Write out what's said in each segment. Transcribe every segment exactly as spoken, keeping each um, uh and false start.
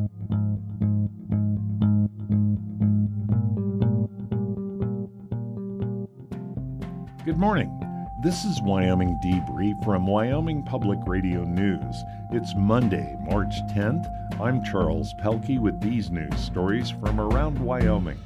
Good morning. This is Wyoming Debrief from Wyoming Public Radio News. It's Monday, March tenth. I'm Charles Pelkey with these news stories from around Wyoming.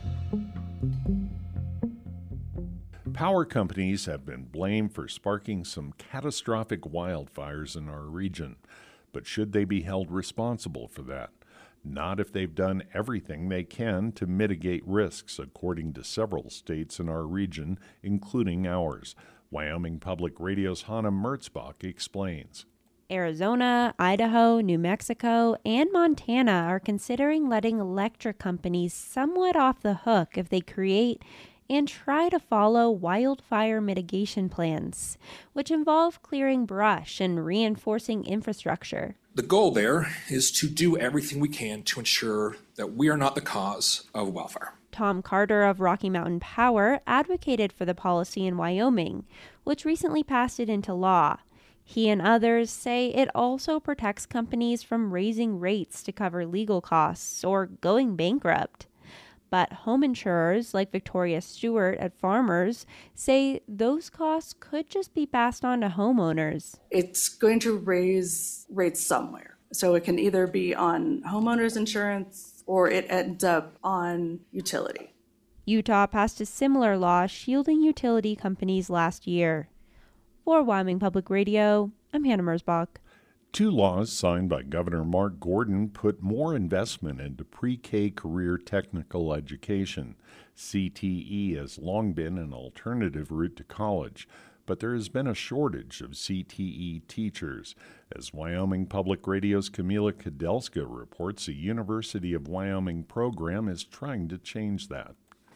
Power companies have been blamed for sparking some catastrophic wildfires in our region. But should they be held responsible for that? Not if they've done everything they can to mitigate risks, according to several states in our region, including ours. Wyoming Public Radio's Hannah Mertzbach explains. Arizona, Idaho, New Mexico, and Montana are considering letting electric companies somewhat off the hook if they create and try to follow wildfire mitigation plans, which involve clearing brush and reinforcing infrastructure. The goal there is to do everything we can to ensure that we are not the cause of a wildfire. Tom Carter of Rocky Mountain Power advocated for the policy in Wyoming, which recently passed it into law. He and others say it also protects companies from raising rates to cover legal costs or going bankrupt. But home insurers like Victoria Stewart at Farmers say those costs could just be passed on to homeowners. It's going to raise rates somewhere. So it can either be on homeowners insurance or it ends up on utility. Utah passed a similar law shielding utility companies last year. For Wyoming Public Radio, I'm Hannah Merzbach. Two laws signed by Governor Mark Gordon put more investment into pre-K career technical education. C T E has long been an alternative route to college, but there has been a shortage of C T E teachers. As Wyoming Public Radio's Camila Kudelska reports, a University of Wyoming program is trying to change that.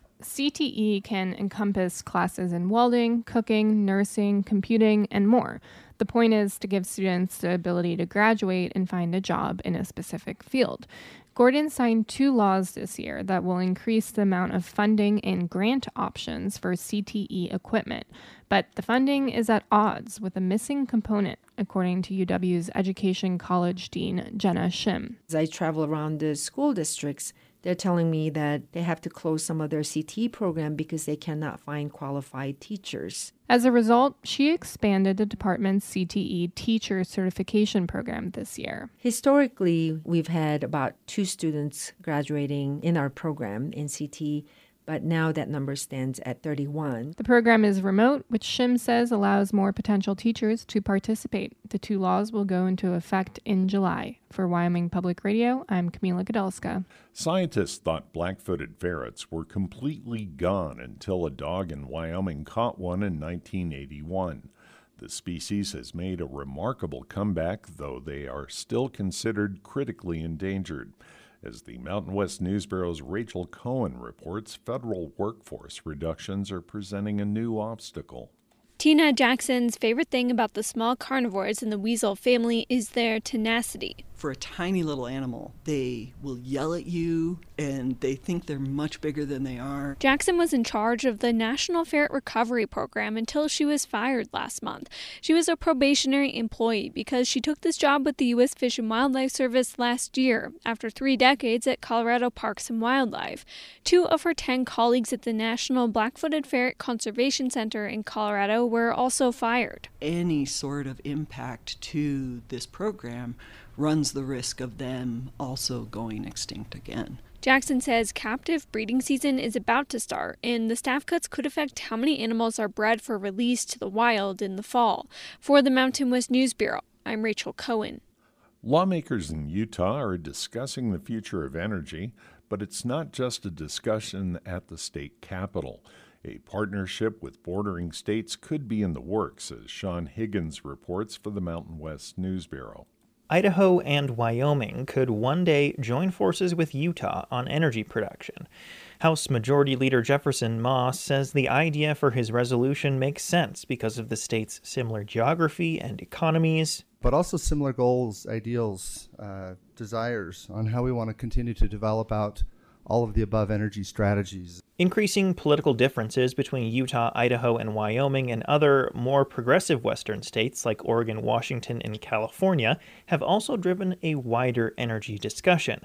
C T E can encompass classes in welding, cooking, nursing, computing, and more. The point is to give students the ability to graduate and find a job in a specific field. Gordon signed two laws this year that will increase the amount of funding and grant options for C T E equipment. But the funding is at odds with a missing component, according to U W's Education College Dean Jenna Shim. As I travel around the school districts, they're telling me that they have to close some of their C T E program because they cannot find qualified teachers. As a result, she expanded the department's C T E teacher certification program this year. Historically, we've had about two students graduating in our program in C T E, but now that number stands at thirty-one. The program is remote, which Shim says allows more potential teachers to participate. The two laws will go into effect in July. For Wyoming Public Radio, I'm Camila Kudelska. Scientists thought black-footed ferrets were completely gone until a dog in Wyoming caught one in nineteen eighty-one. The species has made a remarkable comeback, though they are still considered critically endangered. As the Mountain West News Bureau's Rachel Cohen reports, federal workforce reductions are presenting a new obstacle. Tina Jackson's favorite thing about the small carnivores in the weasel family is their tenacity. For a tiny little animal, they will yell at you, and they think they're much bigger than they are. Jackson was in charge of the National Ferret Recovery Program until she was fired last month. She was a probationary employee because she took this job with the U S Fish and Wildlife Service last year, after three decades at Colorado Parks and Wildlife. Two of her ten colleagues at the National Black-Footed Ferret Conservation Center in Colorado were also fired. Any sort of impact to this program runs the risk of them also going extinct again. Jackson says captive breeding season is about to start, and the staff cuts could affect how many animals are bred for release to the wild in the fall. For the Mountain West News Bureau, I'm Rachel Cohen. Lawmakers in Utah are discussing the future of energy, but it's not just a discussion at the state capitol. A partnership with bordering states could be in the works, as Sean Higgins reports for the Mountain West News Bureau. Idaho and Wyoming could one day join forces with Utah on energy production. House Majority Leader Jefferson Moss says the idea for his resolution makes sense because of the state's similar geography and economies, but also similar goals, ideals, uh, desires on how we want to continue to develop out all of the above energy strategies. Increasing political differences between Utah, Idaho, and Wyoming and other more progressive western states like Oregon, Washington, and California have also driven a wider energy discussion.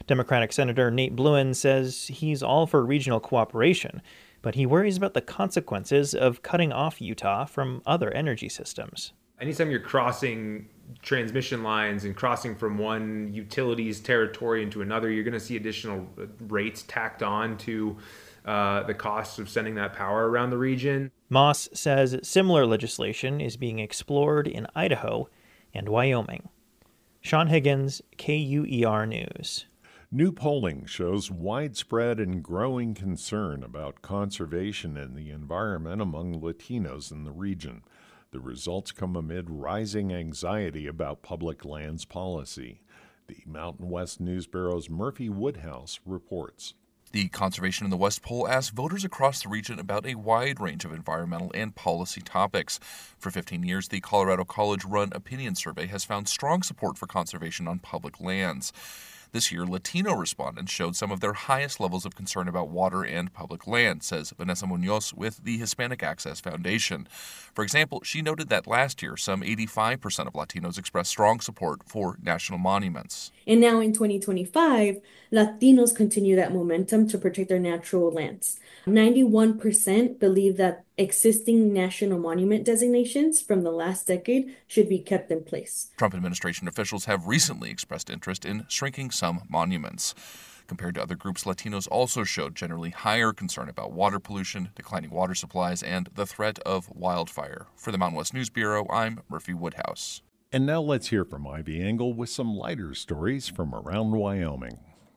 Democratic Senator Nate Bluin says he's all for regional cooperation, but he worries about the consequences of cutting off Utah from other energy systems. Anytime you're crossing transmission lines and crossing from one utility's territory into another, you're going to see additional rates tacked on to uh, the cost of sending that power around the region. Moss says similar legislation is being explored in Idaho and Wyoming. Sean Higgins, K U E R News. New polling shows widespread and growing concern about conservation and the environment among Latinos in the region. The results come amid rising anxiety about public lands policy. The Mountain West News Bureau's Murphy Woodhouse reports. The Conservation in the West poll asked voters across the region about a wide range of environmental and policy topics. For fifteen years, the Colorado College-run opinion survey has found strong support for conservation on public lands. This year, Latino respondents showed some of their highest levels of concern about water and public land, says Vanessa Munoz with the Hispanic Access Foundation. For example, she noted that last year, some eighty-five percent of Latinos expressed strong support for national monuments. And now in twenty twenty-five, Latinos continue that momentum to protect their natural lands. ninety-one percent believe that existing national monument designations from the last decade should be kept in place. Trump administration officials have recently expressed interest in shrinking some monuments. Compared to other groups, Latinos also showed generally higher concern about water pollution, declining water supplies, and the threat of wildfire. For the Mountain West News Bureau, I'm Murphy Woodhouse. And now let's hear from Ivy Engel with some lighter stories from around Wyoming.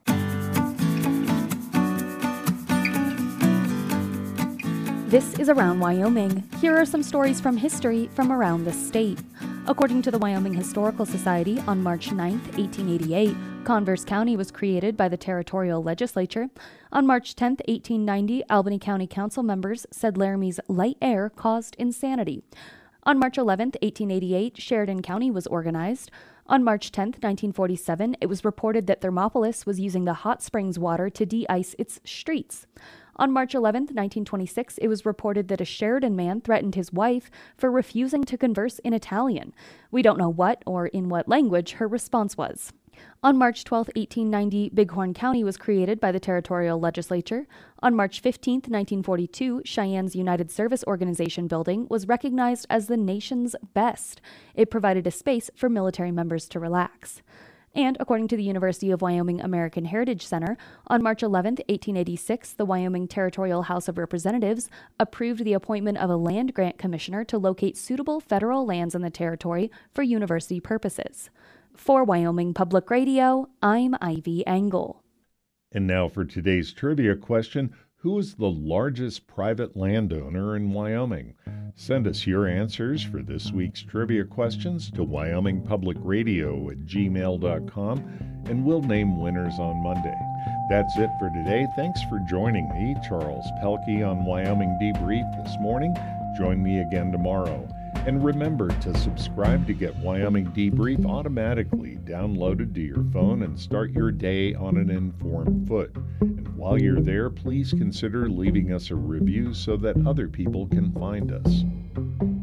This is Around Wyoming. Here are some stories from history from around the state. According to the Wyoming Historical Society, on March ninth, eighteen eighty-eight, Converse County was created by the territorial legislature. On March tenth, eighteen ninety, Albany County Council members said Laramie's light air caused insanity. On March eleventh, eighteen eighty-eight, Sheridan County was organized. On March tenth, nineteen forty-seven, it was reported that Thermopolis was using the hot springs water to de-ice its streets. On March eleventh, nineteen twenty-six, it was reported that a Sheridan man threatened his wife for refusing to converse in Italian. We don't know what or in what language her response was. On March twelfth, eighteen ninety, Bighorn County was created by the territorial legislature. On March fifteenth, nineteen forty-two, Cheyenne's United Service Organization building was recognized as the nation's best. It provided a space for military members to relax. And according to the University of Wyoming American Heritage Center, on March eleventh, eighteen eighty-six, the Wyoming Territorial House of Representatives approved the appointment of a land grant commissioner to locate suitable federal lands in the territory for university purposes. For Wyoming Public Radio, I'm Ivy Engel. And now for today's trivia question. Who is the largest private landowner in Wyoming? Send us your answers for this week's trivia questions to wyoming public radio at gmail dot com, and we'll name winners on Monday. That's it for today. Thanks for joining me, Charles Pelkey, on Wyoming Debrief this morning. Join me again tomorrow. And remember to subscribe to get Wyoming Debrief automatically downloaded to your phone and start your day on an informed foot. And while you're there, please consider leaving us a review so that other people can find us.